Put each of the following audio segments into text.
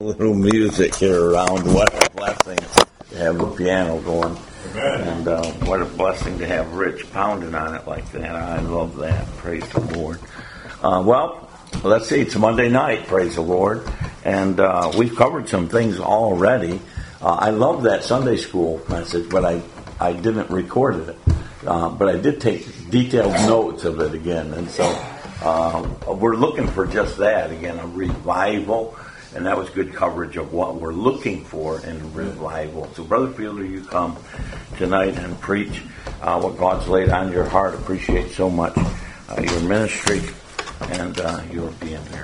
little music here around. What a blessing to have the piano going. And what a blessing to have Rich pounding on it like that. I love that. Praise the Lord. Well, let's see. It's Monday night, praise the Lord. And we've covered some things already. I love that Sunday school message, but I didn't record it. But I did take detailed notes of it again. And so we're looking for just that, again, a revival. And that was good coverage of what we're looking for in revival. So, Brother Fielder, you come tonight and preach what God's laid on your heart. Appreciate so much your ministry and your being here.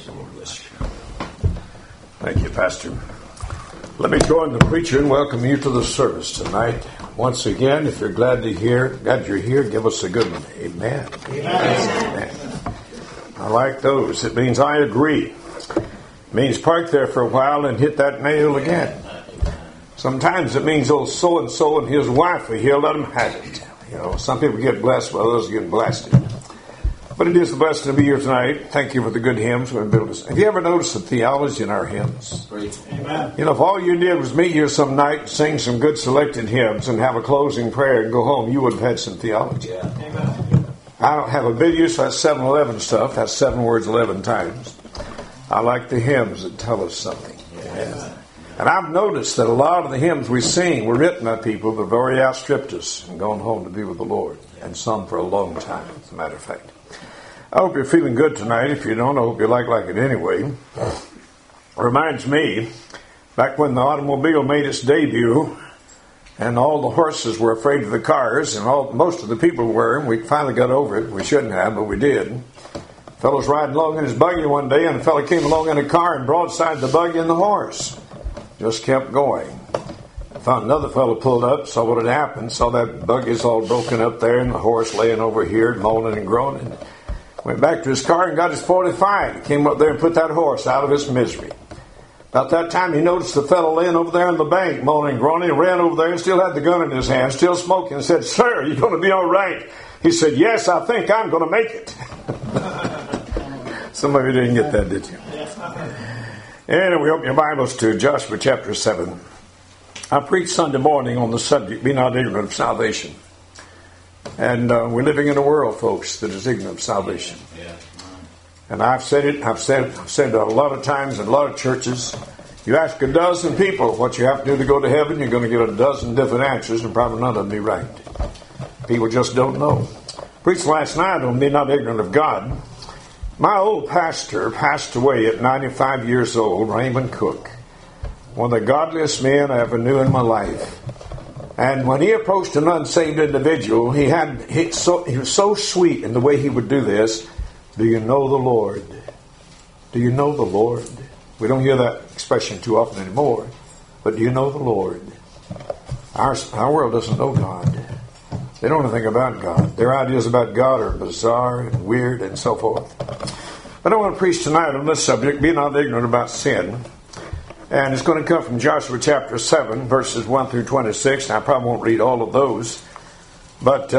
Thank you, Pastor. Let me join the preacher and welcome you to the service tonight. Once again, if you're glad you're here, give us a good one. Amen. Amen. I like those. It means I agree. It means park there for a while and hit that nail again. Sometimes it means old so-and-so and his wife are here, let them have it. You know, some people get blessed while others get blasted. But it is a blessing to be here tonight. Thank you for the good hymns. Have you ever noticed the theology in our hymns? Amen. You know, if all you did was meet here some night, sing some good selected hymns, and have a closing prayer and go home, you would have had some theology. Yeah. Amen. I don't have a big use for that 7-11 stuff. That's 7 words 11 times. I like the hymns that tell us something. Yeah. And I've noticed that a lot of the hymns we sing were written by people that have already outstripped us and gone home to be with the Lord. And some for a long time, as a matter of fact. I hope you're feeling good tonight. If you don't, I hope you like it anyway. It reminds me, back when the automobile made its debut, and all the horses were afraid of the cars, and most of the people were, and we finally got over it. We shouldn't have, but we did. A fellow was riding along in his buggy one day, and a fellow came along in a car and broadside the buggy and the horse. Just kept going. Found another fellow pulled up, saw what had happened, saw that buggy's all broken up there, and the horse laying over here, moaning and groaning. Went back to his car and got his .45. He came up there and put that horse out of his misery. About that time, he noticed the fellow laying over there on the bank, moaning and groaning, ran over there and still had the gun in his hand, still smoking, and said, "Sir, you going to be all right?" He said, "Yes, I think I'm going to make it." Some of you didn't get that, did you? Anyway, open your Bibles to Joshua chapter 7. I preached Sunday morning on the subject, be not ignorant of salvation. And we're living in a world, folks, that is ignorant of salvation. And I've said it a lot of times in a lot of churches. You ask a dozen people what you have to do to go to heaven, you're going to get a dozen different answers, and probably none of them be right. People just don't know. Preached last night on be not ignorant of God. My old pastor passed away at 95 years old, Raymond Cook. One of the godliest men I ever knew in my life. And when he approached an unsaved individual, he was so sweet in the way he would do this. Do you know the Lord? Do you know the Lord? We don't hear that expression too often anymore. But do you know the Lord? Our world doesn't know God. They don't know anything about God. Their ideas about God are bizarre and weird and so forth. But I want to preach tonight on this subject, be not ignorant about sin. And it's going to come from Joshua chapter 7, verses 1 through 26. And I probably won't read all of those. But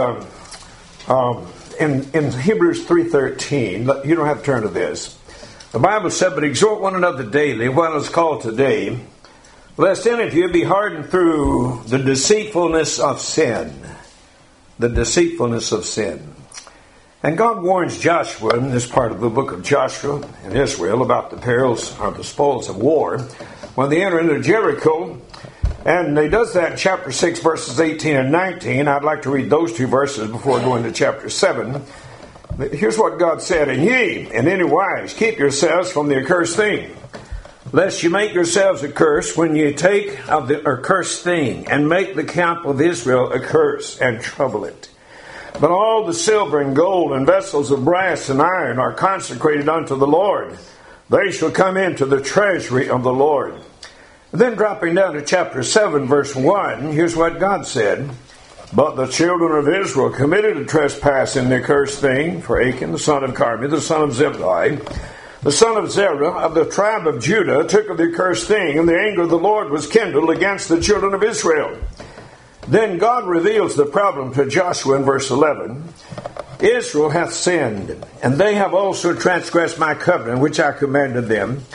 in Hebrews 3:13, you don't have to turn to this. The Bible said, "But exhort one another daily, while it's called today, lest any of you be hardened through the deceitfulness of sin." The deceitfulness of sin. And God warns Joshua in this part of the book of Joshua and Israel about the perils or the spoils of war when they enter into Jericho. And he does that in chapter 6, verses 18 and 19. I'd like to read those two verses before going to chapter 7. Here's what God said, "And ye, in any wise, keep yourselves from the accursed thing, lest you make yourselves accursed when ye take of the accursed thing, and make the camp of Israel a curse, and trouble it. But all the silver and gold and vessels of brass and iron are consecrated unto the Lord. They shall come into the treasury of the Lord." Then dropping down to chapter 7, verse 1, here's what God said. "But the children of Israel committed a trespass in the accursed thing, for Achan, the son of Carmi, the son of Zebdi, the son of Zerah, of the tribe of Judah, took of the accursed thing, and the anger of the Lord was kindled against the children of Israel." Then God reveals the problem to Joshua in verse 11. "Israel hath sinned, and they have also transgressed my covenant, which I commanded them.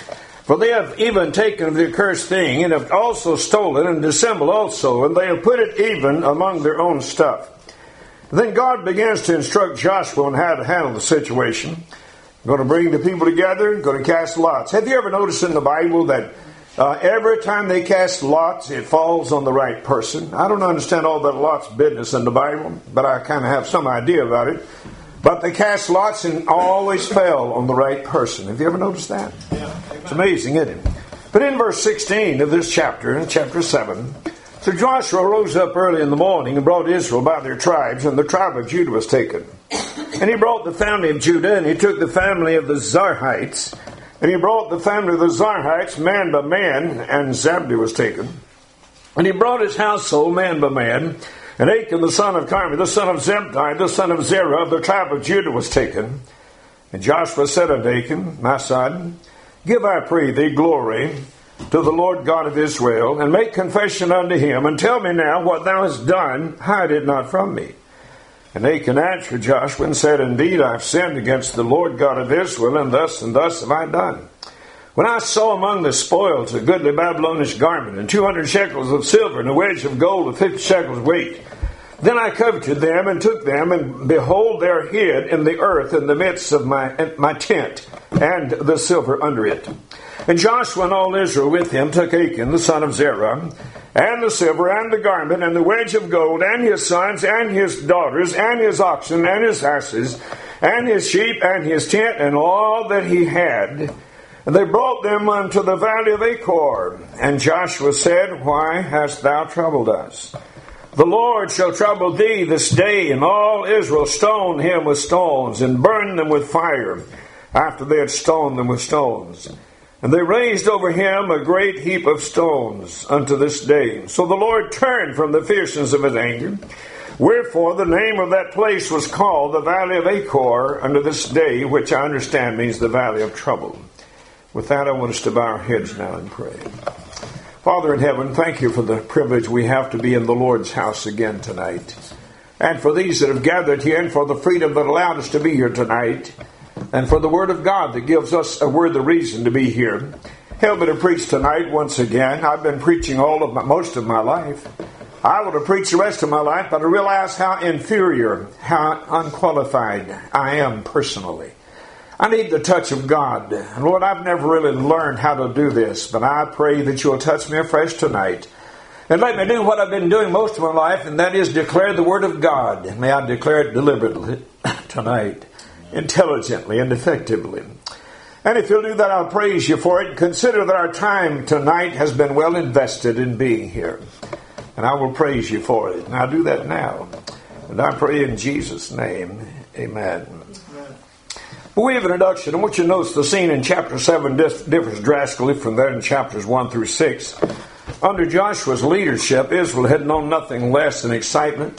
For they have even taken the accursed thing, and have also stolen and dissembled also, and they have put it even among their own stuff. Then God begins to instruct Joshua on how to handle the situation. Going to bring the people together, going to cast lots. Have you ever noticed in the Bible that every time they cast lots, it falls on the right person? I don't understand all that lots business in the Bible, but I kind of have some idea about it. But they cast lots and always fell on the right person. Have you ever noticed that? Yeah. It's amazing, isn't it? But in verse 16 of this chapter, in chapter 7, so Joshua rose up early in the morning and brought Israel by their tribes, and the tribe of Judah was taken. And he brought the family of Judah, and he took the family of the Zarhites, and he brought the family of the Zarhites man by man, and Zabdi was taken. And he brought his household man by man, and Achan the son of Carmi, the son of Zabdi, the son of Zerah, of the tribe of Judah was taken. And Joshua said unto Achan, my son, give, I pray thee, glory to the Lord God of Israel, and make confession unto him, and tell me now what thou hast done, hide it not from me. And Achan answered Joshua and said, indeed, I have sinned against the Lord God of Israel, and thus have I done. When I saw among the spoils a goodly Babylonish garment, and 200 shekels of silver, and a wedge of gold of 50 shekels weight, then I coveted them, and took them, and behold, they are hid in the earth in the midst of my tent, and the silver under it. And Joshua and all Israel with him took Achan the son of Zerah, and the silver, and the garment, and the wedge of gold, and his sons, and his daughters, and his oxen, and his asses, and his sheep, and his tent, and all that he had. And they brought them unto the valley of Achor. And Joshua said, why hast thou troubled us? The Lord shall trouble thee this day. And all Israel stoned him with stones, and burned them with fire, after they had stoned them with stones. And they raised over him a great heap of stones unto this day. So the Lord turned from the fierceness of his anger. Wherefore the name of that place was called the Valley of Achor unto this day, which I understand means the Valley of Trouble. With that, I want us to bow our heads now and pray. Father in heaven, thank you for the privilege we have to be in the Lord's house again tonight. And for these that have gathered here, and for the freedom that allowed us to be here tonight, and for the Word of God that gives us a worthy reason to be here. Help me to preach tonight once again. I've been preaching most of my life. I would have preached the rest of my life, but I realize how inferior, how unqualified I am personally. I need the touch of God. And Lord, I've never really learned how to do this, but I pray that you'll touch me afresh tonight. And let me do what I've been doing most of my life, and that is declare the Word of God. And may I declare it deliberately tonight, intelligently and effectively. And if you'll do that, I'll praise you for it. Consider that our time tonight has been well invested in being here. And I will praise you for it. And I'll do that now. And I pray in Jesus' name, amen. We have an introduction. I want you to notice the scene in chapter 7 differs drastically from that in chapters 1 through 6. Under Joshua's leadership, Israel had known nothing less than excitement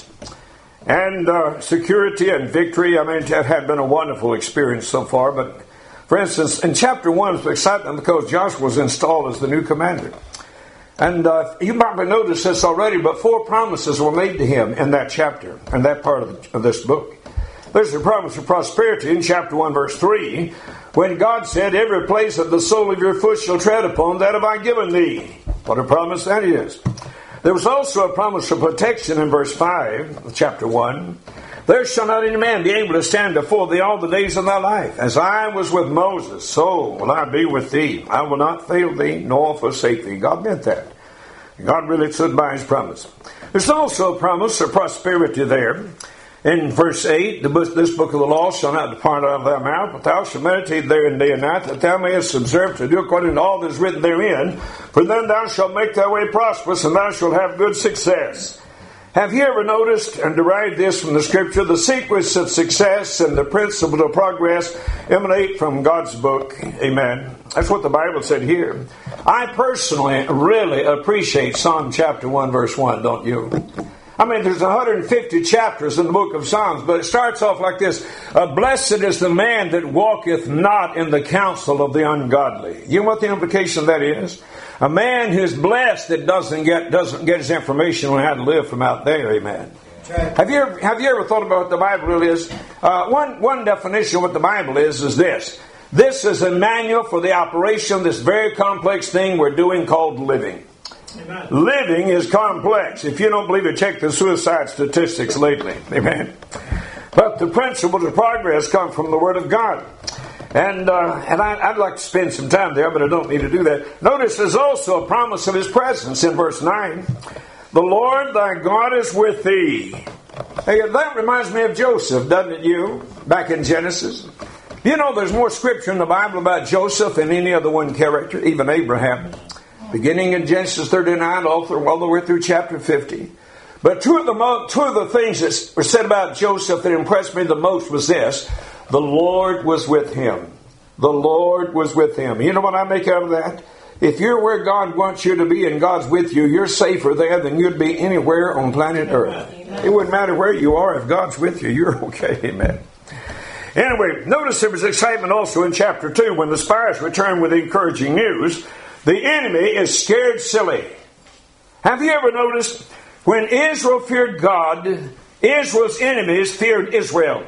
and security and victory. I mean, it had been a wonderful experience so far. But, for instance, in chapter 1, it's excitement because Joshua was installed as the new commander. And you probably noticed this already, but 4 promises were made to him in that chapter, in that part of this book. There's a promise of prosperity in chapter 1, verse 3, when God said, every place that the sole of your foot shall tread upon, that have I given thee. What a promise that is. There was also a promise of protection in verse 5 of chapter 1. There shall not any man be able to stand before thee all the days of thy life. As I was with Moses, so will I be with thee. I will not fail thee, nor forsake thee. God meant that. God really stood by his promise. There's also a promise of prosperity there. In verse 8, this book of the law shall not depart out of thy mouth, but thou shalt meditate therein day and night, that thou mayest observe to do according to all that is written therein. For then thou shalt make thy way prosperous, and thou shalt have good success. Have you ever noticed and derived this from the Scripture? The secrets of success and the principle of progress emanate from God's book. Amen. That's what the Bible said here. I personally really appreciate Psalm chapter 1, verse 1, don't you? I mean, there's 150 chapters in the book of Psalms, but it starts off like this. Blessed is the man that walketh not in the counsel of the ungodly. You know what the implication of that is? A man who's blessed that doesn't get his information on how to live from out there. Amen. Have you ever thought about what the Bible really is? One definition of what the Bible is this. This is a manual for the operation of this very complex thing we're doing called living. Amen. Living is complex. If you don't believe it, check the suicide statistics lately. Amen. But the principles of progress come from the Word of God. And I'd like to spend some time there, but I don't need to do that. Notice there's also a promise of His presence in verse 9. The Lord thy God is with thee. Hey, that reminds me of Joseph, doesn't it, you? Back in Genesis. You know, there's more scripture in the Bible about Joseph than any other one character, even Abraham. Beginning in Genesis 39 all the way through chapter 50. But two of the things that were said about Joseph that impressed me the most was this. The Lord was with him. The Lord was with him. You know what I make out of that? If you're where God wants you to be and God's with you, you're safer there than you'd be anywhere on planet Earth. Amen. It wouldn't matter where you are. If God's with you, you're okay. Amen. Anyway, notice there was excitement also in chapter 2 when the spies returned with encouraging news. The enemy is scared silly. Have you ever noticed when Israel feared God, Israel's enemies feared Israel?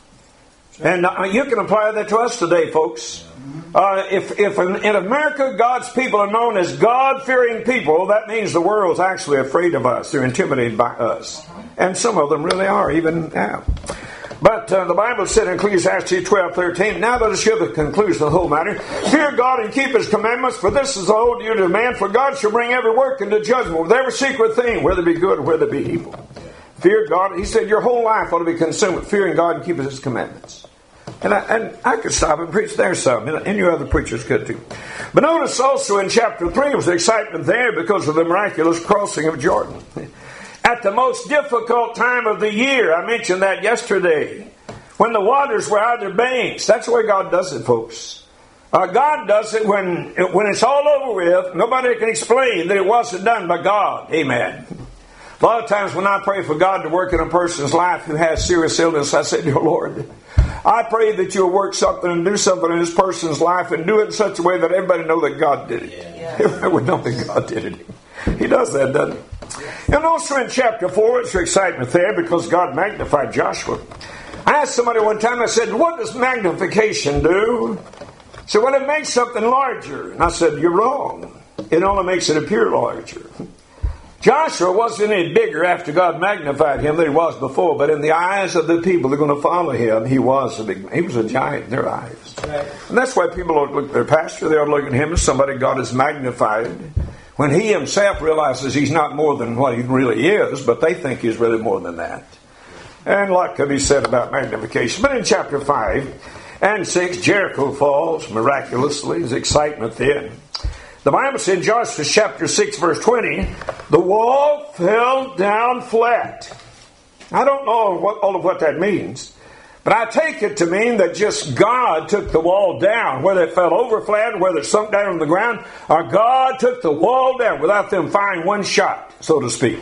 And you can apply that to us today, folks. If in America God's people are known as God-fearing people, that means the world's actually afraid of us. They're intimidated by us. And some of them really are, even now. But the Bible said in Ecclesiastes 12:13, now let us hear the conclusion of the whole matter. Fear God and keep His commandments, for this is the whole duty of man. For God shall bring every work into judgment with every secret thing, whether it be good or whether it be evil. Fear God. He said your whole life ought to be consumed with fearing God and keeping His commandments. And I could stop and preach there some, and you other preachers could too. But notice also in chapter 3 there was excitement there because of the miraculous crossing of Jordan. At the most difficult time of the year, I mentioned that yesterday, when the waters were out of their banks. That's the way God does it, folks. God does it when it's all over with. Nobody can explain that it wasn't done by God. Amen. A lot of times when I pray for God to work in a person's life who has serious illness, I say, dear Lord, I pray that you'll work something and do something in this person's life and do it in such a way that everybody know that God did it. Everybody would know that God did it. He does that, doesn't he? And also in chapter 4, it's excitement there because God magnified Joshua. I asked somebody one time, I said, what does magnification do? He said, well, it makes something larger. And I said, you're wrong. It only makes it appear larger. Joshua wasn't any bigger after God magnified him than he was before, but in the eyes of the people that are going to follow him, he was a giant in their eyes. Right. And that's why people don't look at their pastor, they ought to look at him as somebody God has magnified. When he himself realizes he's not more than what he really is, but they think he's really more than that. And a lot could be said about magnification. But in chapter 5 and 6, Jericho falls miraculously. There's excitement then. The Bible said in Joshua chapter 6 verse 20, the wall fell down flat. I don't know all of what that means. But I take it to mean that just God took the wall down, whether it fell over flat, or whether it sunk down on the ground, or God took the wall down without them firing one shot, so to speak.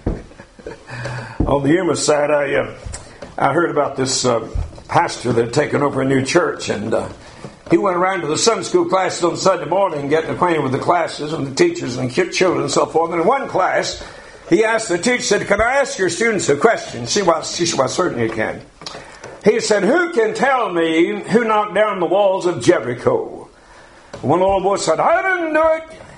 On the humorous side, I heard about this pastor that had taken over a new church, and he went around to the Sunday school classes on Sunday morning, getting acquainted with the classes and the teachers and children and so forth. And in one class, he asked the teacher, said, can I ask your students a question? She said, well, certainly you can. He said, who can tell me who knocked down the walls of Jericho? One little boy said, I didn't do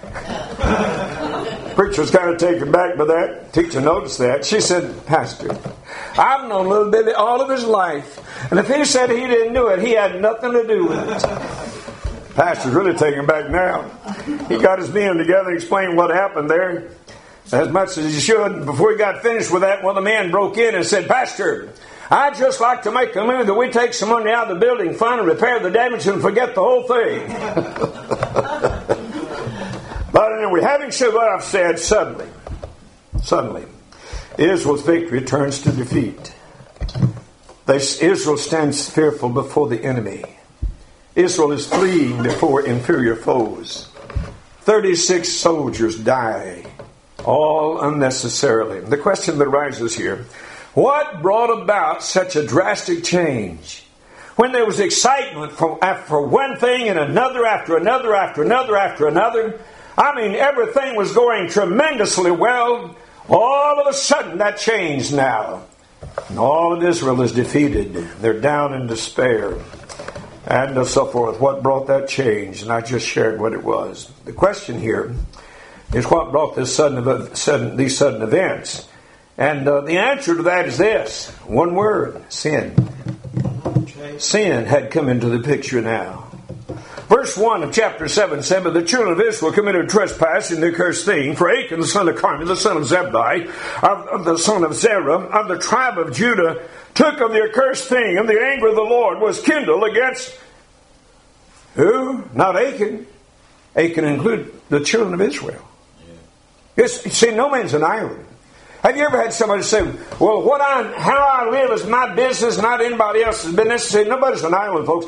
it. Preacher was kind of taken back by that. Teacher noticed that. She said, Pastor, I've known little Billy all of his life. And if he said he didn't do it, he had nothing to do with it. Pastor's really taken back now. He got his men together and explained what happened there as much as he should. Before he got finished with that, one of the men broke in and said, Pastor, I'd just like to make a move that we take some money out of the building fund and repair the damage and forget the whole thing. But anyway, having said what I've said, suddenly, Israel's victory turns to defeat. Israel stands fearful before the enemy. Israel is fleeing before inferior foes. 36 soldiers die, all unnecessarily. The question that arises here, what brought about such a drastic change? When there was excitement for one thing and another after another after another after another, I mean, everything was going tremendously well. All of a sudden, that changed now. And all of Israel is defeated. They're down in despair. and so forth. What brought that change? And I just shared what it was. The question here is what brought these sudden events? And the answer to that is this. One word. Sin. Sin had come into the picture now. Verse 1 of chapter 7 said, "But the children of Israel committed a trespass in the accursed thing. For Achan, the son of Carmi, the son of Zabdi, of the son of Zerah, of the tribe of Judah, took of the accursed thing, and the anger of the Lord was kindled against" who? Not Achan. Achan included the children of Israel. Yes, see, no man's an island. Have you ever had somebody say, "Well, how I live is my business, not anybody else's business"? See, nobody's an island, folks.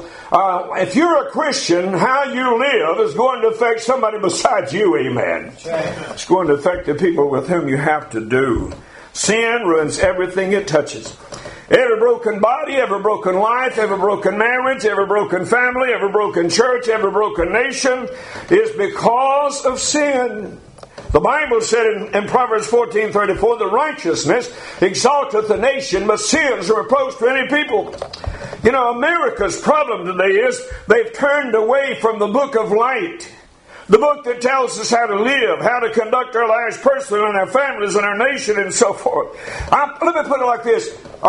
If you're a Christian, how you live is going to affect somebody besides you, amen. It's going to affect the people with whom you have to do. Sin ruins everything it touches. Every broken body, every broken life, every broken marriage, every broken family, every broken church, every broken nation is because of sin. The Bible said in Proverbs 14:34, "The righteousness exalteth the nation, but sin is a reproach to any people." You know, America's problem today is they've turned away from the book of light. The book that tells us how to live, how to conduct our lives personally and our families and our nation and so forth. Let me put it like this.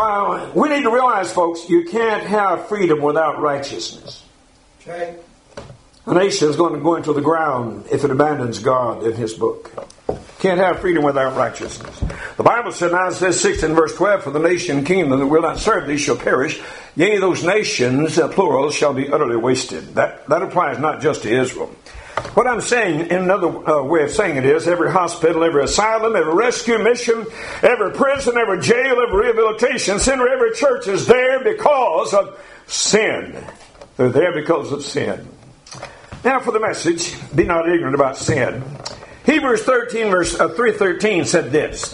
We need to realize, folks, you can't have freedom without righteousness. Okay. A nation is going to go into the ground if it abandons God in His book. Can't have freedom without righteousness. The Bible said in Isaiah 6 and verse 12, "For the nation and kingdom that will not serve thee shall perish. Yea, those nations, plural, shall be utterly wasted." That applies not just to Israel. What I'm saying, in another way of saying it is, every hospital, every asylum, every rescue mission, every prison, every jail, every rehabilitation center, every church is there because of sin. They're there because of sin. Now for the message, be not ignorant about sin. Hebrews 13 verse 3:13 said this,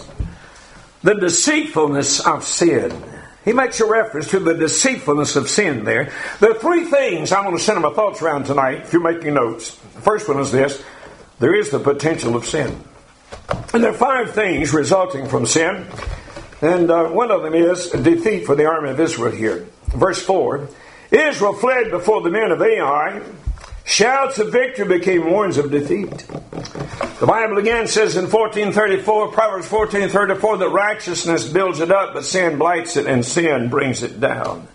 "The deceitfulness of sin." He makes a reference to the deceitfulness of sin there. There are three things I want to send my thoughts around tonight, if you're making notes. The first one is this: there is the potential of sin. And there are 5 things resulting from sin. And one of them is defeat for the army of Israel here. Verse 4, "Israel fled before the men of Ai. Shouts of victory became warnings of defeat." The Bible again says in Proverbs 14:34, that righteousness builds it up, but sin blights it, and sin brings it down.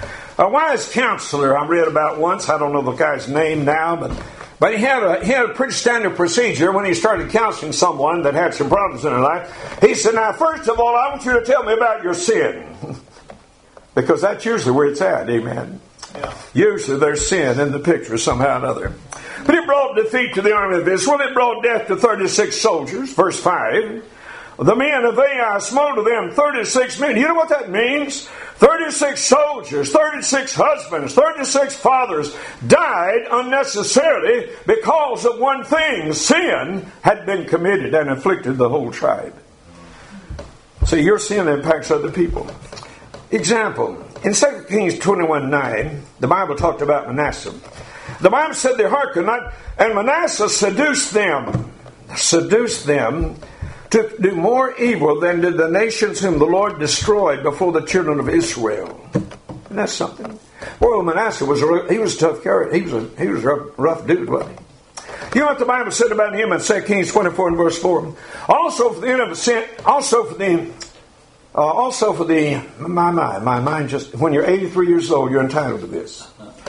A wise counselor I read about once, I don't know the guy's name now, but he had a pretty standard procedure when he started counseling someone that had some problems in their life. He said, "Now, first of all, I want you to tell me about your sin." Because that's usually where it's at, amen. Yeah. Usually there's sin in the picture somehow or another. But it brought defeat to the army of Israel. It brought death to 36 soldiers. Verse 5. "The men of Ai smote of them 36 men." You know what that means? 36 soldiers, 36 husbands, 36 fathers died unnecessarily because of one thing. Sin had been committed and afflicted the whole tribe. See, your sin impacts other people. Example. In 2 Kings 21:9, the Bible talked about Manasseh. The Bible said they hearkened not, and Manasseh seduced them to do more evil than did the nations whom the Lord destroyed before the children of Israel. And that's something. Well, Manasseh was a tough character. He was a rough dude, wasn't he? You know what the Bible said about him in 2 Kings 24 and verse 4? My mind just, when you're 83 years old, you're entitled to this.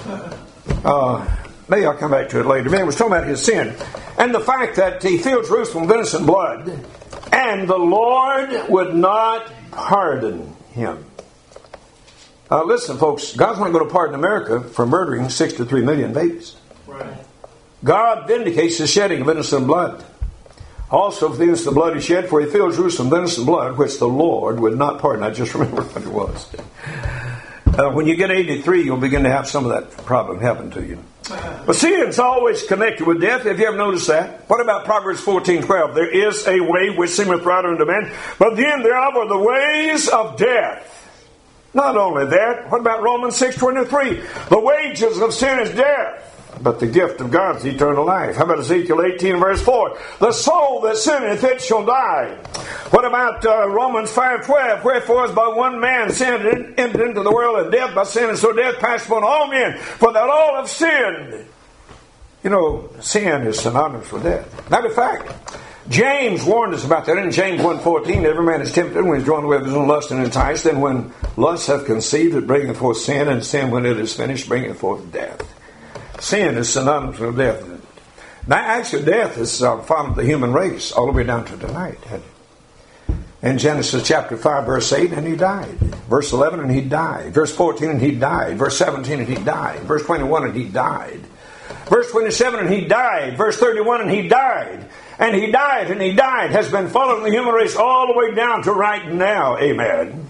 Maybe I'll come back to it later. Man was talking about his sin. And the fact that he filled Jerusalem with innocent blood, and the Lord would not pardon him. Listen, folks, God's not going to pardon America for murdering 63 million babies. Right. God vindicates the shedding of innocent blood. Also for the innocent blood he shed, for he filled Jerusalem with innocent blood, which the Lord would not pardon. I just remember what it was. When you get 83, you'll begin to have some of that problem happen to you. But sin's always connected with death. Have you ever noticed that? What about Proverbs 14:12? "There is a way which seemeth right unto man, but the end thereof are the ways of death." Not only that, what about Romans 6:23? "The wages of sin is death, but the gift of God is eternal life. How about Ezekiel 18 verse 4? The soul that sinneth, it shall die. What about Romans 5:12? Wherefore as by one man sin entered into the world, and death by sin, and so death passed upon all men, for that all have sinned. You know, sin is synonymous with death. Matter of fact, James warned us about that in James 1:14. Every man is tempted when he is drawn away of his own lust and enticed. Then when lust hath conceived, it bringeth forth sin, and sin, when it is finished, bringeth forth death. Sin is synonymous with death. Now, actually, death is found the human race all the way down to tonight. In Genesis chapter 5, verse 8, and he died. Verse 11, and he died. Verse 14, and he died. Verse 17, and he died. Verse 21, and he died. Verse 27, and he died. Verse 31, and he died. And he died, and he died, has been following the human race all the way down to right now. Amen.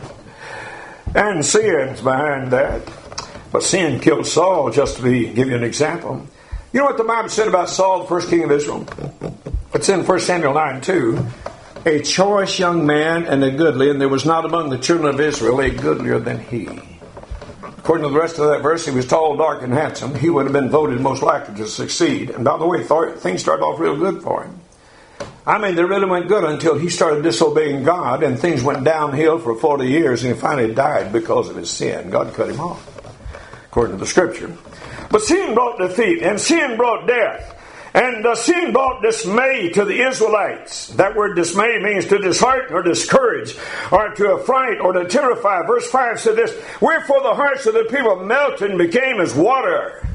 And sin's behind that. But sin killed Saul, just to give you an example. You know what the Bible said about Saul, the first king of Israel? It's in 1 Samuel 9:2. A choice young man and a goodly, and there was not among the children of Israel a goodlier than he. According to the rest of that verse, he was tall, dark, and handsome. He would have been voted most likely to succeed. And by the way, things started off real good for him. I mean, they really went good until he started disobeying God, and things went downhill for 40 years, and he finally died because of his sin. God cut him off, according to the Scripture. But sin brought defeat, and sin brought death. And sin brought dismay to the Israelites. That word dismay means to dishearten or discourage, or to affright or to terrify. Verse 5 said this, wherefore the hearts of the people melted and became as water.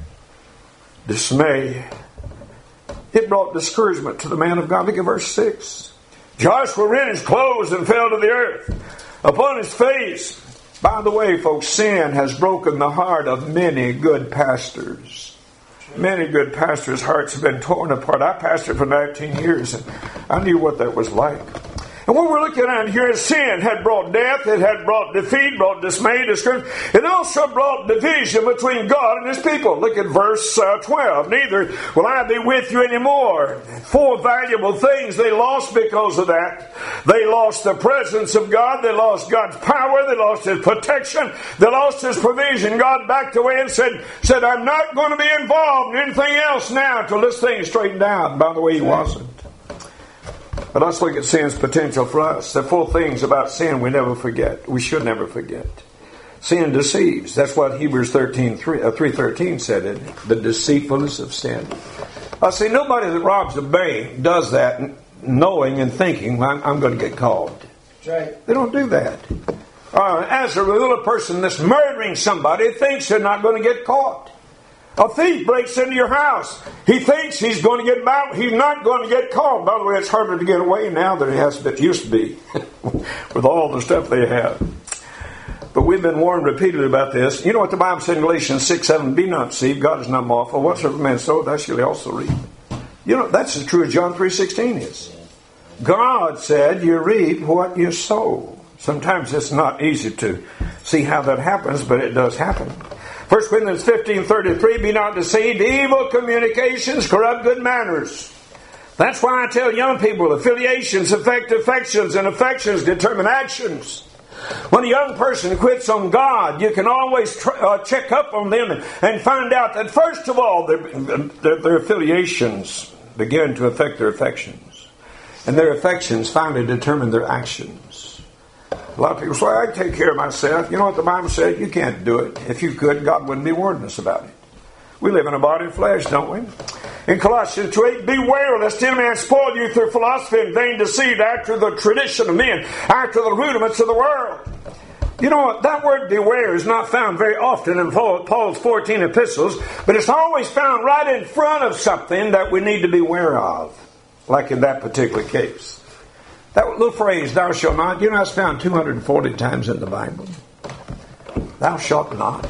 Dismay. It brought discouragement to the man of God. Look at verse 6. Joshua rent his clothes and fell to the earth upon his face. By the way, folks, sin has broken the heart of many good pastors. Many good pastors' hearts have been torn apart. I pastored for 19 years, and I knew what that was like. And what we're looking at here is sin had brought death, it had brought defeat, brought dismay, discouragement. It also brought division between God and His people. Look at verse 12. Neither will I be with you anymore. 4 valuable things they lost because of that. They lost the presence of God. They lost God's power. They lost His protection. They lost His provision. God backed away and said, I'm not going to be involved in anything else now until this thing is straightened out. By the way, He wasn't. But let's look at sin's potential for us. There are 4 things about sin we never forget. We should never forget. Sin deceives. That's what Hebrews 3:13 said, isn't it? The deceitfulness of sin. See, nobody that robs a bank does that knowing and thinking, I'm going to get caught. Right. They don't do that. As a rule, a person that's murdering somebody thinks they're not going to get caught. A thief breaks into your house. He thinks he's going to get back. He's not going to get caught. By the way, it's harder to get away now than it used to be with all the stuff they have. But we've been warned repeatedly about this. You know what the Bible said in Galatians 6:7? Be not deceived. God is not mocked. For whatsoever man soweth, that shall he also reap. You know, that's as true as John 3:16 is. God said you reap what you sow. Sometimes it's not easy to see how that happens, but it does happen. 1 Corinthians 15:33, be not deceived. Evil communications corrupt good manners. That's why I tell young people, affiliations affect affections, and affections determine actions. When a young person quits on God, you can always check up on them and find out that, first of all, their affiliations begin to affect their affections. And their affections finally determine their actions. A lot of people say, I can take care of myself. You know what the Bible said? You can't do it. If you could, God wouldn't be warning us about it. We live in a body of flesh, don't we? In Colossians 2:8, beware lest any man spoil you through philosophy and vain deceit, after the tradition of men, after the rudiments of the world. You know what? That word beware is not found very often in Paul's 14 epistles, but it's always found right in front of something that we need to be aware of, like in that particular case. That little phrase, thou shalt not, you know, it's found 240 times in the Bible. Thou shalt not.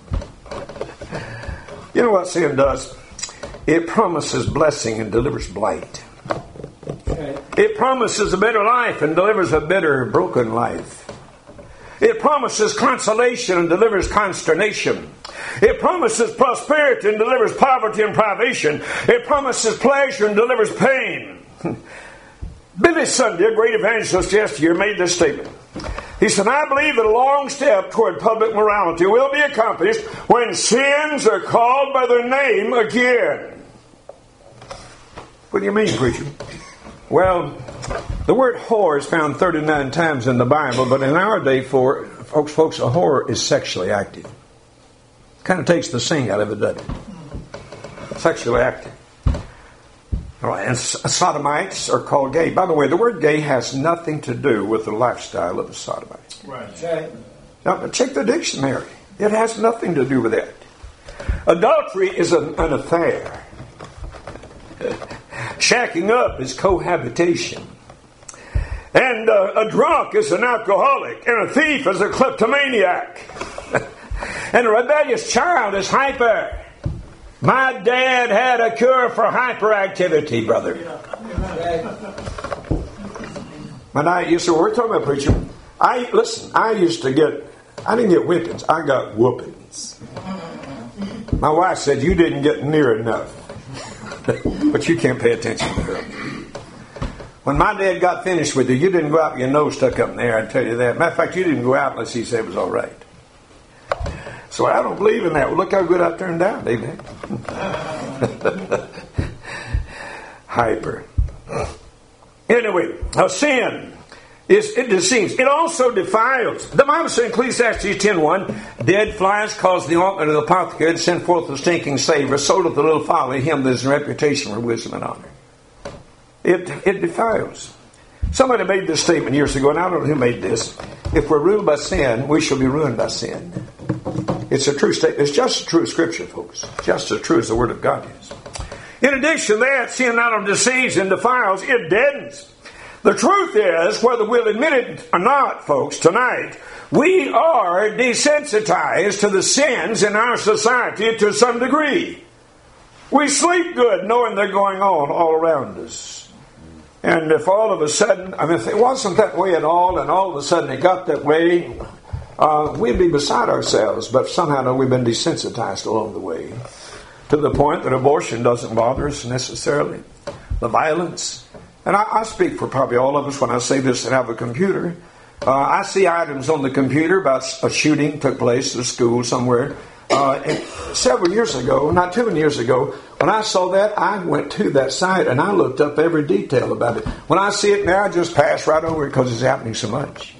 You know what sin does? It promises blessing and delivers blight. Okay. It promises a better life and delivers a bitter, broken life. It promises consolation and delivers consternation. It promises prosperity and delivers poverty and privation. It promises pleasure and delivers pain. Billy Sunday, a great evangelist yesteryear, made this statement. He said, I believe that a long step toward public morality will be accomplished when sins are called by their name again. What do you mean, preacher? Well, the word whore is found 39 times in the Bible, but in our day, folks, a whore is sexually active. Kind of takes the sing out of it, doesn't it? Sexually active. All right, and sodomites are called gay. By the way, the word gay has nothing to do with the lifestyle of a sodomite. Right. Now, check the dictionary. It has nothing to do with that. Adultery is an affair. Shacking up is cohabitation. And a drunk is an alcoholic. And a thief is a kleptomaniac. And a rebellious child is hyper. My dad had a cure for hyperactivity, brother. You said, we're talking about preacher. I didn't get whippings, I got whoopings. My wife said, you didn't get near enough. But you can't pay attention to her. When my dad got finished with you didn't go out with your nose stuck up in the air, I tell you that. Matter of fact, you didn't go out unless he said it was all right. So I don't believe in that. Well, look how good I turned out, amen. Hyper. Anyway, sin it deceives. It also defiles. The Bible says in Ecclesiastes 10:1, dead flies cause the ointment of the apothecary to send forth a stinking savor, so doth the little folly him that is in reputation for wisdom and honor. It defiles. Somebody made this statement years ago, and I don't know who made this. If we're ruled by sin, we shall be ruined by sin. It's a true statement. It's just as true as Scripture, folks. Just as true as the Word of God is. In addition to that, sin not only deceives and defiles, it deadens. The truth is, whether we'll admit it or not, folks, tonight, we are desensitized to the sins in our society to some degree. We sleep good knowing they're going on all around us. And if all of a sudden, if it wasn't that way at all, and all of a sudden it got that way, we'd be beside ourselves. But somehow we've been desensitized along the way, to the point that abortion doesn't bother us necessarily. The violence. And I speak for probably all of us when I say this that have a computer. I see items on the computer about a shooting took place at a school somewhere. Several years ago, not too many years ago, when I saw that, I went to that site and I looked up every detail about it. When I see it now, I just pass right over it because it's happening so much.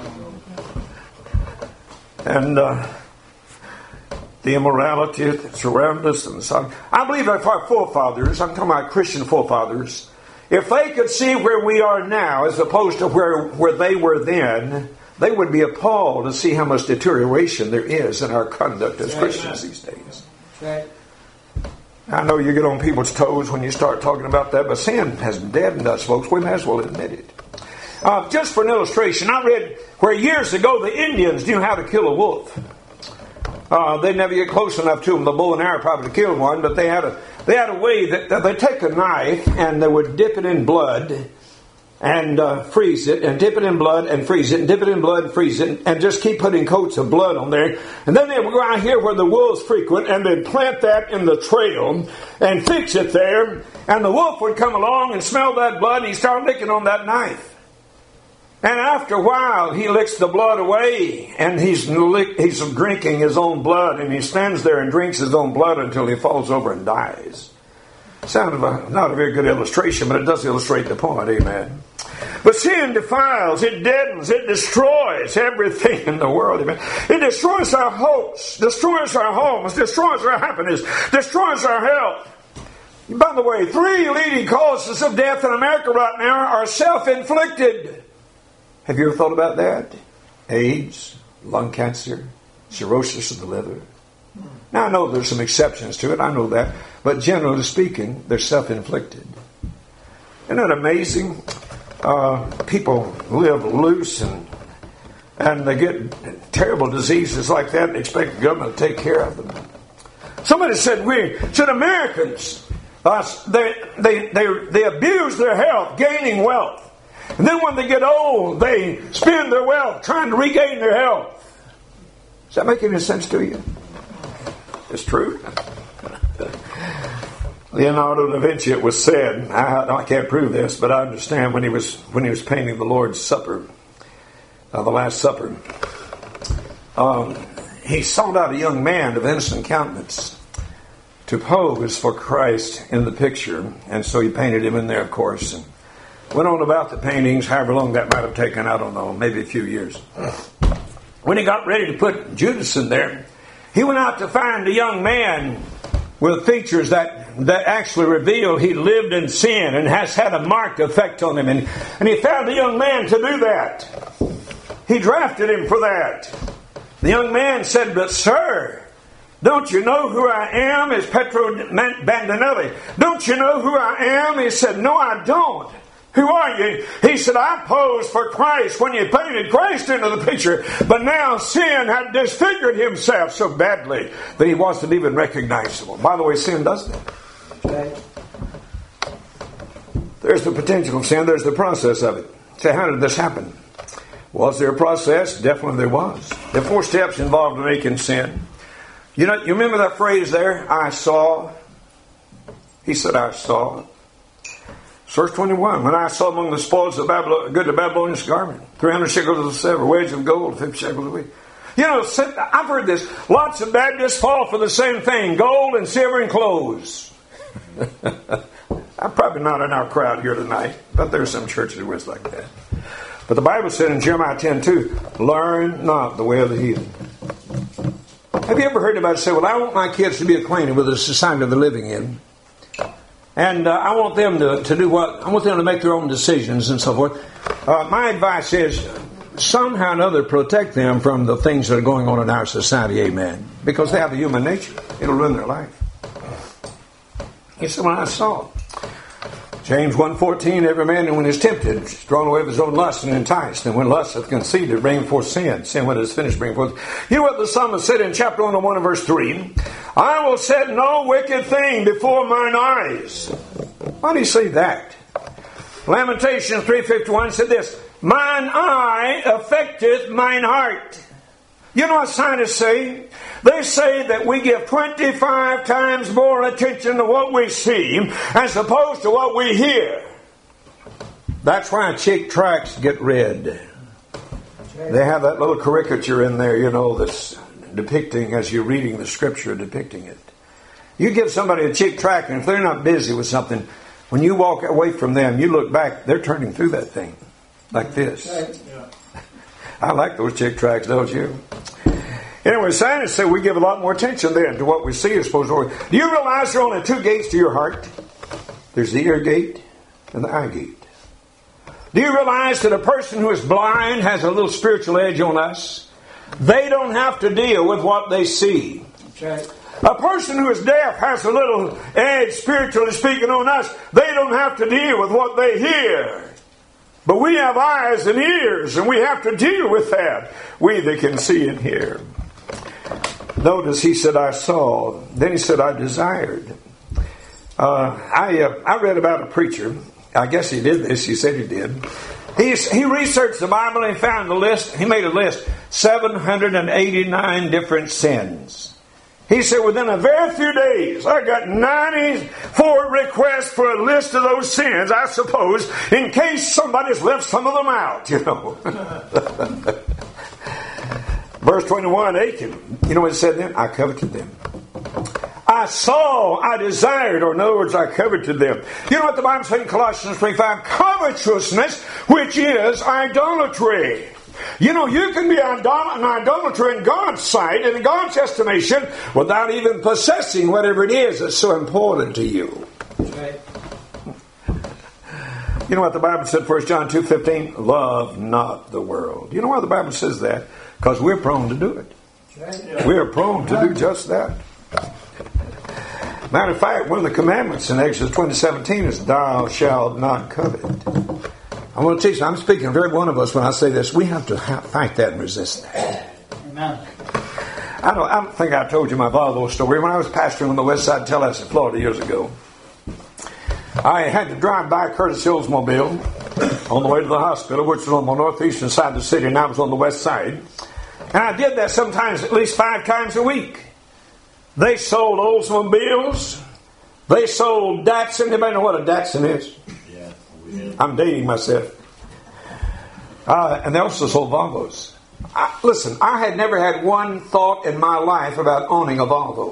And the immorality that's around us. And I believe if our forefathers, I'm talking about Christian forefathers, if they could see where we are now as opposed to where they were then, they would be appalled to see how much deterioration there is in our conduct as Christians these days. Right. I know you get on people's toes when you start talking about that, but sin has deadened us, folks. We may as well admit it. Just for an illustration, I read where years ago the Indians knew how to kill a wolf. They'd never get close enough to them. The bow and arrow probably killed one, but they had a way that they take a knife and they would dip it in blood and freeze it, and dip it in blood and freeze it, and dip it in blood and freeze it, and just keep putting coats of blood on there. And then they would go out here where the wolves frequent, and they'd plant that in the trail and fix it there, and the wolf would come along and smell that blood, and he'd start licking on that knife. And after a while, he licks the blood away, and he's drinking his own blood, and he stands there and drinks his own blood until he falls over and dies. Sounds not a very good illustration, but it does illustrate the point, amen. But sin defiles, it deadens, it destroys everything in the world, amen. It destroys our hopes, destroys our homes, destroys our happiness, destroys our health. By the way, 3 leading causes of death in America right now are self-inflicted. Have you ever thought about that? AIDS, lung cancer, cirrhosis of the liver. Now, I know there's some exceptions to it, I know that. But generally speaking, they're self-inflicted. Isn't that amazing? People live loose and they get terrible diseases like that and expect the government to take care of them. Somebody said Americans, they abuse their health, gaining wealth. And then when they get old, they spend their wealth trying to regain their health. Does that make any sense to you? It's true. Leonardo da Vinci, it was said, I can't prove this, but I understand when he was painting the Lord's Supper, the Last Supper. He sought out a young man of innocent countenance to pose for Christ in the picture. And so he painted him in there, of course, and went on about the paintings, however long that might have taken, I don't know, maybe a few years. When he got ready to put Judas in there, he went out to find a young man with features that actually reveal he lived in sin and has had a marked effect on him. And he found a young man to do that. He drafted him for that. The young man said, "But sir, don't you know who I am?" It's Petro Bandinelli. "Don't you know who I am?" He said, "No, I don't." "Who are you?" He said, "I posed for Christ when you painted Christ into the picture, but now sin had disfigured himself so badly that he wasn't even recognizable." By the way, sin does that. Okay. There's the potential of sin, there's the process of it. So how did this happen? Was there a process? Definitely there was. There are 4 steps involved in making sin. You remember that phrase there? I saw. He said, I saw. Verse 21, when I saw among the spoils of Babylon, good the Babylonians garment, 300 shekels of silver, wedge of gold, 50 shekels of wheat. I've heard this. Lots of Baptists fall for the same thing, gold and silver and clothes. I'm probably not in our crowd here tonight, but there are some churches where it's like that. But the Bible said in Jeremiah 10:2, learn not the way of the heathen. Have you ever heard anybody say, well, I want my kids to be acquainted with the society they're living in. And I want them to do what? I want them to make their own decisions and so forth. My advice is, somehow or another, protect them from the things that are going on in our society, amen. Because they have a human nature. It'll ruin their life. He said, well, I saw it. James 1:14, every man when is tempted, is drawn away of his own lust and enticed. And when lust hath conceived, it bringeth forth sin. Sin, when it is finished, bring forth. You know what the psalmist said in chapter 101 and verse 3? I will set no wicked thing before mine eyes. Why do you say that? Lamentations 3:51 said this, mine eye affecteth mine heart. You know what scientists say? They say that we give 25 times more attention to what we see as opposed to what we hear. That's why Chick tracts get read. They have that little caricature in there, that's depicting, as you're reading the scripture, depicting it. You give somebody a Chick tract, and if they're not busy with something, when you walk away from them, you look back, they're turning through that thing like this. I like those Chick tracts, don't you? Anyway, scientists say we give a lot more attention then to what we see as opposed to... Do you realize there are only 2 gates to your heart? There's the ear gate and the eye gate. Do you realize that a person who is blind has a little spiritual edge on us? They don't have to deal with what they see. Okay. A person who is deaf has a little edge, spiritually speaking, on us. They don't have to deal with what they hear. But we have eyes and ears, and we have to deal with that. We that can see and hear. Notice he said, I saw. Then he said, I desired. I read about a preacher. I guess he did this. He said he did. He researched the Bible and found the list. He made a list. 789 different sins. He said, within a very few days, I got 94 requests for a list of those sins, I suppose, in case somebody's left some of them out, Verse 21, Achan, you know what it said then? I coveted them. I saw, I desired, or in other words, I coveted them. You know what the Bible says in Colossians 3:5? Covetousness, which is idolatry. You can be an idolater in God's sight and in God's estimation without even possessing whatever it is that's so important to you. Right. You know what the Bible said, 1 John 2:15? Love not the world. You know why the Bible says that? Because we're prone to do it. Right. We're prone to do just that. Matter of fact, one of the commandments in Exodus 20:17 is thou shalt not covet. I want to teach you, I'm speaking of every one of us when I say this. We have to fight that and resist that. Amen. I don't think I told you my Volvo story. When I was pastoring on the west side of Tallahassee, Florida years ago, I had to drive by Curtis Oldsmobile on the way to the hospital, which was on the northeastern side of the city, and I was on the west side. And I did that sometimes at least 5 times a week. They sold Oldsmobiles. They sold Datsun. Anybody know what a Datsun is? I'm dating myself. And they also sold Volvos. Listen, I had never had one thought in my life about owning a Volvo.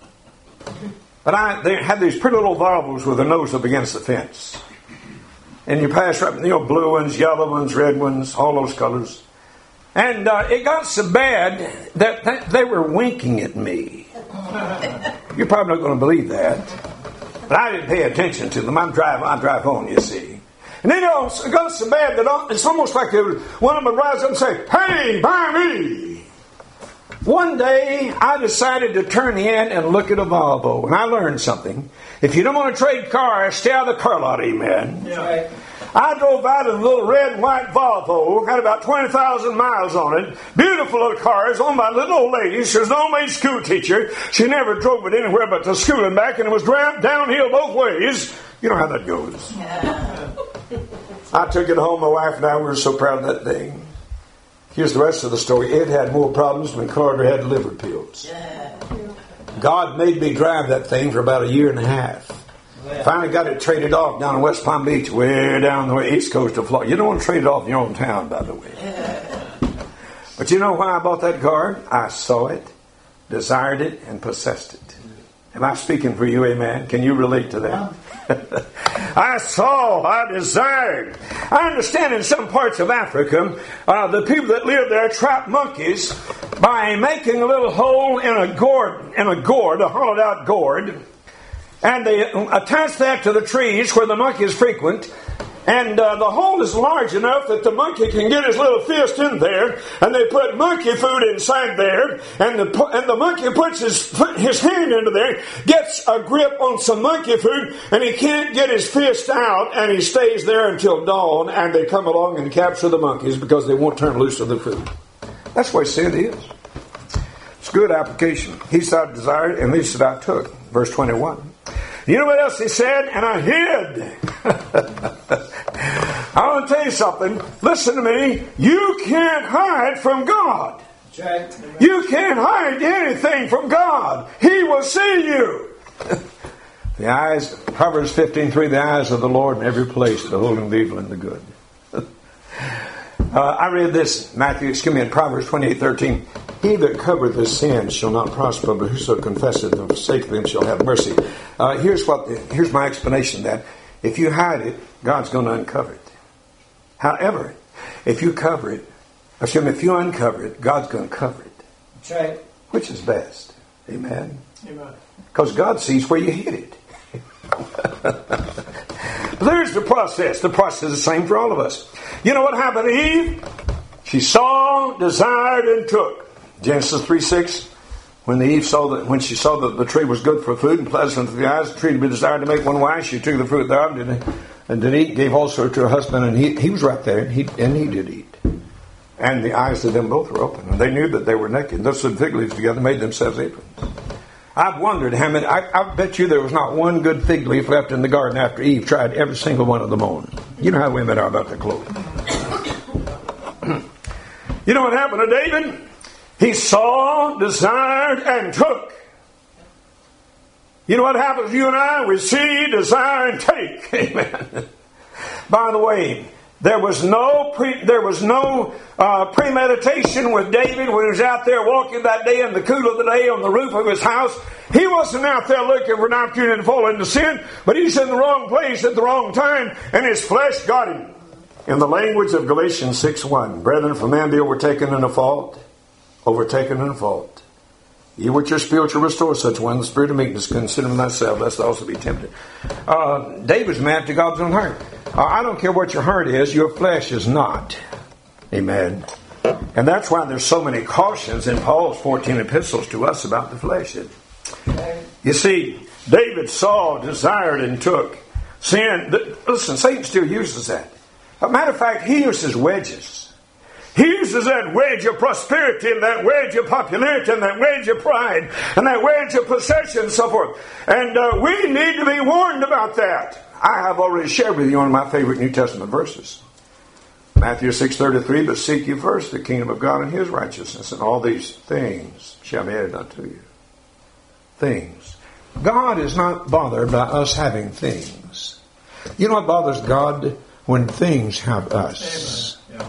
But they had these pretty little Volvos with their nose up against the fence. And you pass right, blue ones, yellow ones, red ones, all those colors. And it got so bad that they were winking at me. You're probably not going to believe that. But I didn't pay attention to them. I drive home, you see. And then it got so bad that it's almost like one of them would rise up and say, "Hey, buy me." One day, I decided to turn in and look at a Volvo. And I learned something. If you don't want to trade cars, stay out of the car lot, amen. Yeah. I drove out in a little red and white Volvo, had about 20,000 miles on it. Beautiful little cars, owned by a little old lady. She was an old-age school teacher. She never drove it anywhere but to school and back, and it was downhill both ways. You know how that goes. Yeah. I took it home. My wife and I were so proud of that thing. Here's the rest of the story. It had more problems when Carter had liver pills. God made me drive that thing for about a year and a half. Finally got it traded off down in West Palm Beach, way down the east coast of Florida. You don't want to trade it off in your own town, by the way. But you know why I bought that car? I saw it, desired it, and possessed it. Am I speaking for you, amen? Can you relate to that? I saw, I desired. I understand in some parts of Africa, the people that live there trap monkeys by making a little hole in a gourd, a hollowed out gourd, and they attach that to the trees where the monkeys frequent. And the hole is large enough that the monkey can get his little fist in there, and they put monkey food inside there, and the monkey puts his hand into there, gets a grip on some monkey food, and he can't get his fist out, and he stays there until dawn, and they come along and capture the monkeys because they won't turn loose of the food. That's what sin is. It's good application. He said I desired, and he said I took. Verse 21. You know what else he said? And I hid. I want to tell you something. Listen to me. You can't hide from God. You can't hide anything from God. He will see you. The eyes, Proverbs 15:3, the eyes of the Lord in every place, beholding the evil and the good. I read this, in Proverbs 28:13. He that covereth his sins shall not prosper, but whoso confesseth and forsaketh them shall have mercy. Here's my explanation of that. If you hide it, God's going to uncover it. However, if you uncover it, God's going to cover it. That's right. Which is best? Amen. Amen. Because God sees where you hid it. But there's the process. The process is the same for all of us. You know what happened to Eve? She saw, desired, and took. Genesis 3:6. When she saw that the tree was good for food and pleasant to the eyes, the tree to be desired to make one wise, she took the fruit thereof and did eat, gave also to her husband, and he was right there, and he did eat. And the eyes of them both were open, and they knew that they were naked. Those sewed fig leaves together, made themselves aprons. I've wondered how many. I bet you there was not one good fig leaf left in the garden after Eve tried every single one of them on. You know how women are about their clothes. You know what happened to David? He saw, desired, and took. You know what happens to you and I? We see, desire, and take. Amen. By the way, there was no premeditation with David when he was out there walking that day in the cool of the day on the roof of his house. He wasn't out there looking for an opportunity to fall into sin, but he's in the wrong place at the wrong time, and his flesh got him. In the language of Galatians 6:1, brethren, if a man be overtaken in a fault, ye which are spiritual restore such one, the spirit of meekness, consider thyself, lest thou also be tempted. David's man after God's own heart. I don't care what your heart is, your flesh is not. Amen. And that's why there's so many cautions in Paul's 14 epistles to us about the flesh. You see, David saw, desired, and took. Sin, listen, Satan still uses that. As a matter of fact, he uses wedges. He uses that wedge of prosperity and that wedge of popularity and that wedge of pride and that wedge of possession and so forth. And we need to be warned about that. I have already shared with you one of my favorite New Testament verses. Matthew 6:33, but seek ye first the kingdom of God and his righteousness, and all these things shall be added unto you. Things. God is not bothered by us having things. You know what bothers God? When things have us.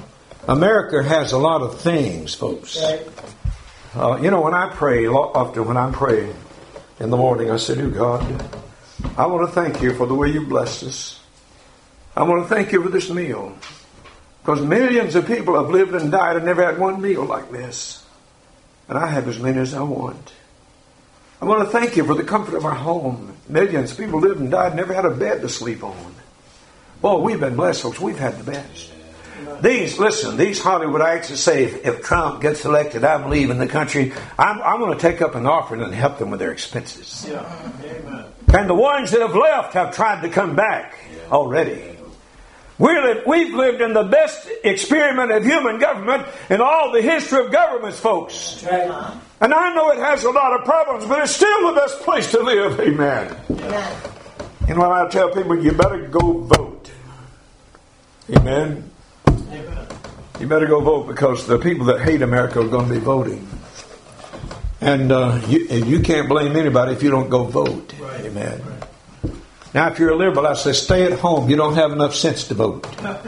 America has a lot of things, folks. When I pray, often when I'm praying in the morning, I say, "Dear God, I want to thank you for the way you blessed us. I want to thank you for this meal. Because millions of people have lived and died and never had one meal like this. And I have as many as I want. I want to thank you for the comfort of our home. Millions of people lived and died and never had a bed to sleep on. Boy, we've been blessed, folks. We've had the best. These Hollywoodites that say if Trump gets elected, I'm leaving the country. I'm going to take up an offering and help them with their expenses. Yeah. Amen. And the ones that have left have tried to come back already. We've lived in the best experiment of human government in all the history of governments, folks. Right. And I know it has a lot of problems, but it's still the best place to live. Amen. Amen. And when I tell people, you better go vote. Amen. Amen. You better go vote, because the people that hate America are going to be voting. And you can't blame anybody if you don't go vote. Right. Amen. Right. Now, if you're a liberal, I say stay at home. You don't have enough sense to vote.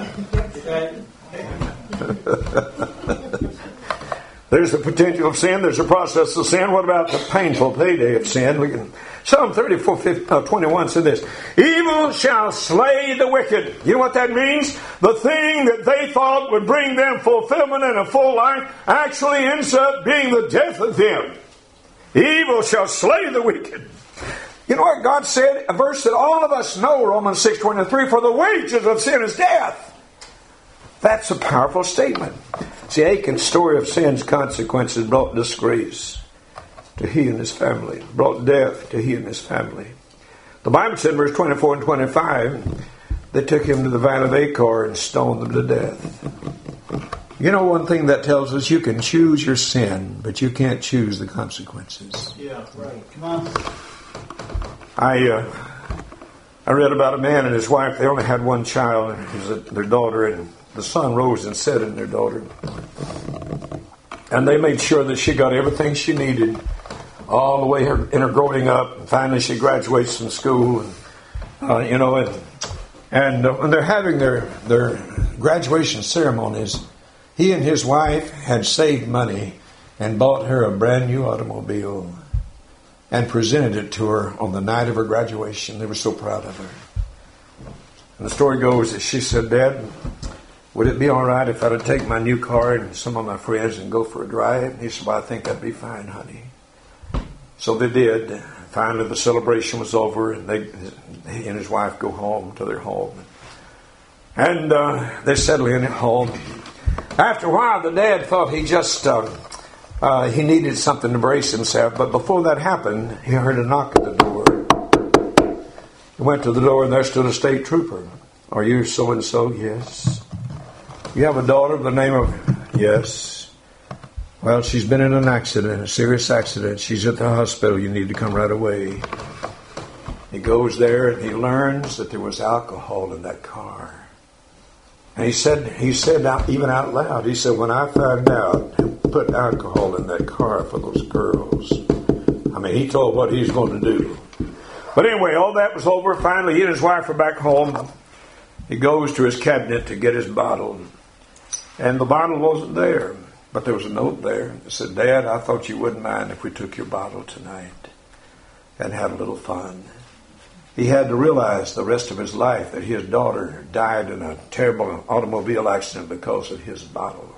There's the potential of sin. There's the process of sin. What about the painful payday of sin? Psalm 34:21 said this: "Evil shall slay the wicked." You know what that means? The thing that they thought would bring them fulfillment and a full life actually ends up being the death of them. Evil shall slay the wicked. You know what God said? A verse that all of us know, Romans 6:23, "For the wages of sin is death." That's a powerful statement. See, Achan's story of sin's consequences brought disgrace to he and his family, brought death to he and his family. The Bible said in verse 24 and 25, they took him to the valley of Achor and stoned him to death. You know, one thing that tells us, you can choose your sin, but you can't choose the consequences. Yeah, right. Come on. I read about a man and his wife. They only had one child, their daughter, and the sun rose and set in their daughter. And they made sure that she got everything she needed all the way in her growing up. And finally, she graduates from school, and when they're having their graduation ceremonies, he and his wife had saved money and bought her a brand new automobile and presented it to her on the night of her graduation. They were so proud of her. And the story goes that she said, "Dad, would it be all right if I would take my new car and some of my friends and go for a drive?" And he said, "Well, I think that'd be fine, honey." So they did. Finally, the celebration was over, and he and his wife go home to their home. And they settle in at home. After a while, the dad thought he just... he needed something to brace himself, but before that happened, he heard a knock at the door. He went to the door, and there stood a state trooper. "Are you so-and-so?" "Yes." "You have a daughter by the name of..." "Yes." "Well, she's been in an accident, a serious accident. She's at the hospital. You need to come right away." He goes there, and he learns that there was alcohol in that car. And he said even out loud, he said, "When I found out who put alcohol in that car for those girls," I mean, he told what he's going to do. But anyway, all that was over. Finally, he and his wife are back home. He goes to his cabinet to get his bottle. And the bottle wasn't there. But there was a note there. It said, "Dad, I thought you wouldn't mind if we took your bottle tonight and had a little fun." He had to realize the rest of his life that his daughter died in a terrible automobile accident because of his bottle.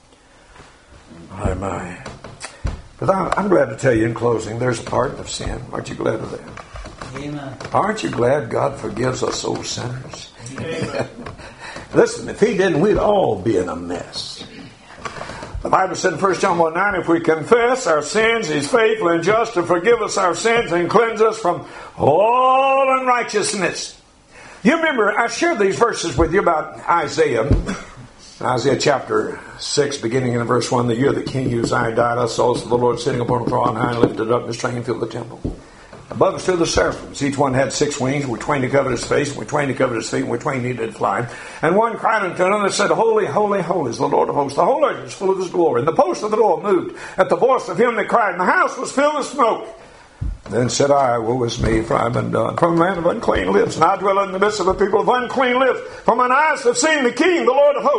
My. But I'm glad to tell you in closing, there's a pardon of sin. Aren't you glad of that? Amen. Aren't you glad God forgives us old sinners? Amen. Listen, if He didn't, we'd all be in a mess. The Bible said in 1 John 1:9, "If we confess our sins, He's faithful and just to forgive us our sins and cleanse us from all unrighteousness." You remember, I shared these verses with you about Isaiah. Isaiah chapter 6, beginning in verse 1, "The year that King Uzziah died, I saw the Lord sitting upon a throne high and lifted up, and His train filled the temple. Above us stood the seraphims. Each one had 6 wings. We twain to cover his face, and we twain to cover his feet, and we twain needed to fly. And one cried unto another and said, Holy, holy, holy is the Lord of hosts. The whole earth is full of His glory. And the post of the door moved at the voice of Him that cried, and the house was filled with smoke. Then said I, Woe is me, for I have been done from a man of unclean lips, and I dwell in the midst of a people of unclean lips. For mine eyes have seen the King, the Lord of hosts.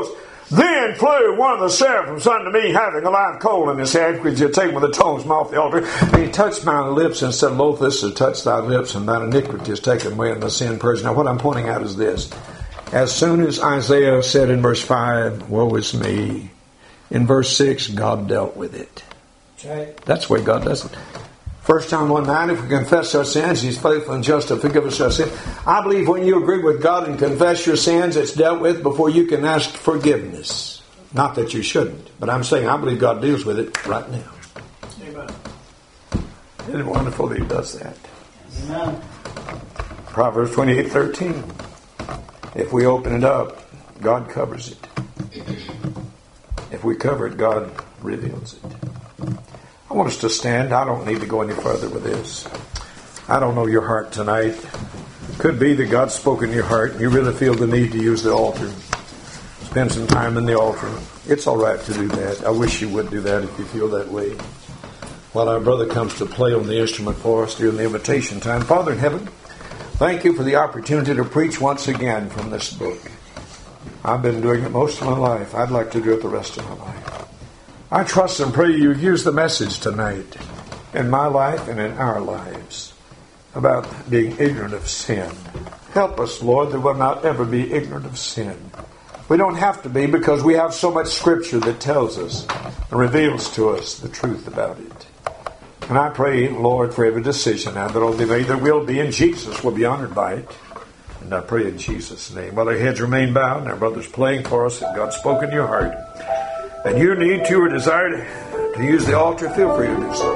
Then flew one of the seraphims unto me, having a live coal in his hand, which he had taken with the tongs from off the altar. And he touched my lips and said, Lo, this is touched thy lips, and thine iniquity is taken away, and the sin purged. Now what I'm pointing out is this. As soon as Isaiah said in verse 5, woe is me, in verse 6, God dealt with it. That's the way God does it. 1 John 1:9, if we confess our sins, He's faithful and just to forgive us our sins. I believe when you agree with God and confess your sins, it's dealt with before you can ask forgiveness. Not that you shouldn't, but I'm saying I believe God deals with it right now. Amen. Isn't it wonderful that He does that? Amen. Proverbs 28:13. If we open it up, God covers it. If we cover it, God reveals it. I want us to stand. I don't need to go any further with this. I don't know your heart tonight. Could be that God's spoken to your heart and you really feel the need to use the altar. Spend some time in the altar. It's all right to do that. I wish you would do that if you feel that way. While our brother comes to play on the instrument for us during the invitation time. Father in heaven, thank you for the opportunity to preach once again from this book. I've been doing it most of my life. I'd like to do it the rest of my life. I trust and pray you use the message tonight in my life and in our lives about being ignorant of sin. Help us, Lord, that we'll not ever be ignorant of sin. We don't have to be because we have so much Scripture that tells us and reveals to us the truth about it. And I pray, Lord, for every decision now that will be made, there will be, and Jesus will be honored by it. And I pray in Jesus' name. While our heads remain bowed and our brothers playing for us and God's spoken to your heart, and you need to or desire to use the altar, feel free to do so.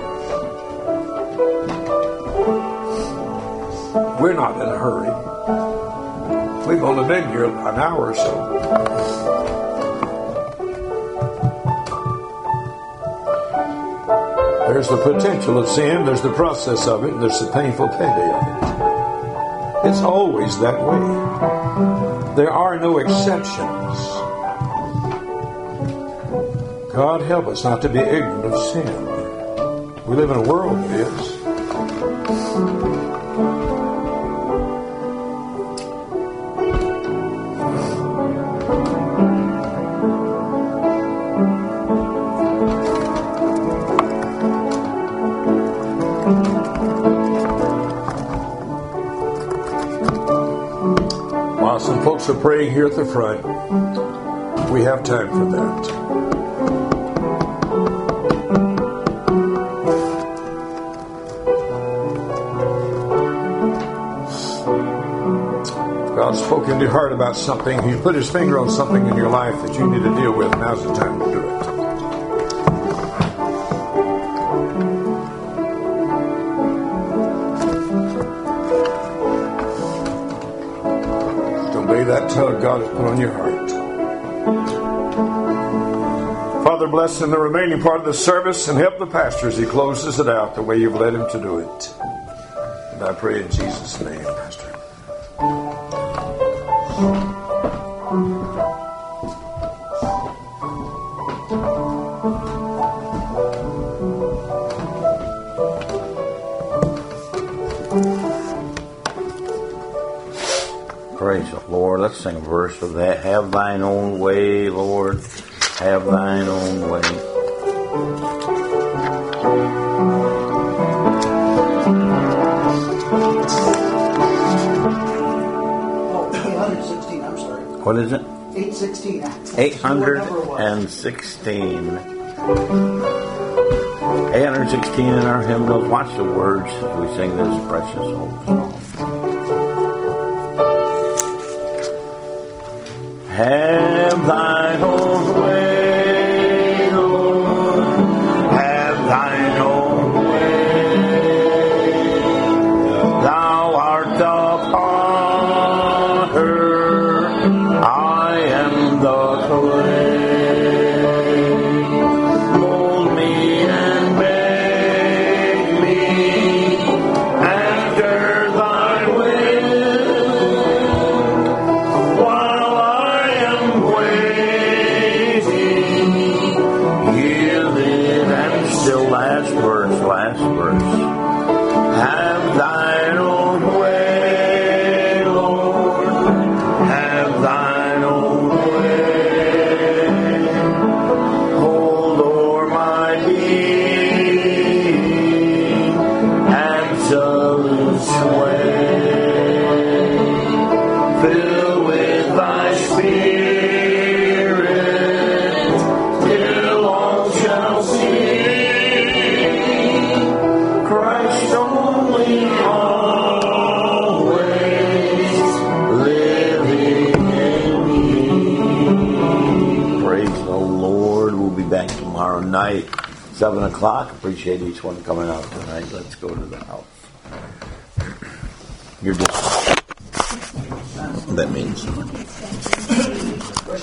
We're not in a hurry. We've only been here an hour or so. There's the potential of sin, there's the process of it, and there's the painful payday of it. It's always that way. There are no exceptions. God help us not to be ignorant of sin. We live in a world that is. While some folks are praying here at the front, we have time for that. God's spoken to your heart about something. He put His finger on something in your life that you need to deal with. Now's the time to do it. Just obey that tug God has put on your heart. Father, bless in the remaining part of the service and help the pastor as he closes it out the way you've led him to do it. And I pray in Jesus' name, Pastor. Praise the Lord. Let's sing a verse of that. Have thine own way, Lord. Have thine own way. Oh, 816, I'm sorry. What is it? 816. 816. 816 in our hymnals. Watch the words as we sing this precious old song. Have thine own way, Lord. Have thine own way. Thou art the potter, I am the clay. Mold me and make me after thy will. While I am waiting be back tomorrow night, 7 o'clock. Appreciate each one coming out tonight. Let's go to the house. You're just... That means...